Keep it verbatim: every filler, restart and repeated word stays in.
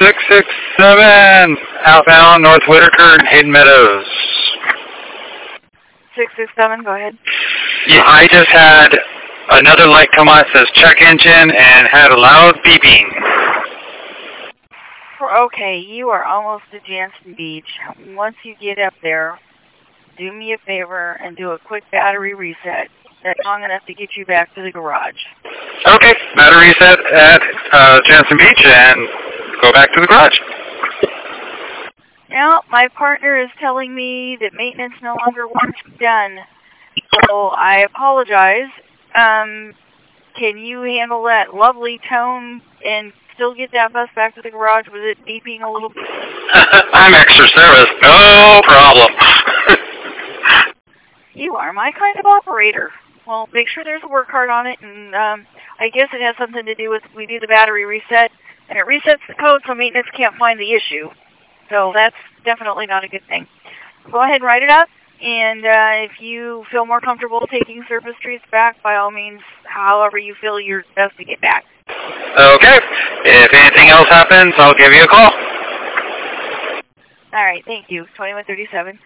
six six seven, outbound North Whitaker, Hayden Meadows. six six seven, go ahead. Yeah, I just had another light come on that says check engine and had a loud beeping. Okay, you are almost to Jansen Beach. Once you get up there, do me a favor and do a quick battery reset. That's long enough to get you back to the garage. Okay, battery reset at uh, Jansen Beach and go back to the garage. Now, my partner is telling me that maintenance no longer wants to be done. So I apologize. Um, can you handle that lovely tone and still get that bus back to the garage with it beeping a little bit? I'm extra service. No problem. You are my kind of operator. Well, make sure there's a work card on it, and um, I guess it has something to do with we do the battery reset, and it resets the code so maintenance can't find the issue. So that's definitely not a good thing. Go ahead and write it up, and uh, if you feel more comfortable taking Surface Streets back, by all means, however you feel you're best to get back. Okay. If anything else happens, I'll give you a call. All right, thank you. twenty-one thirty-seven.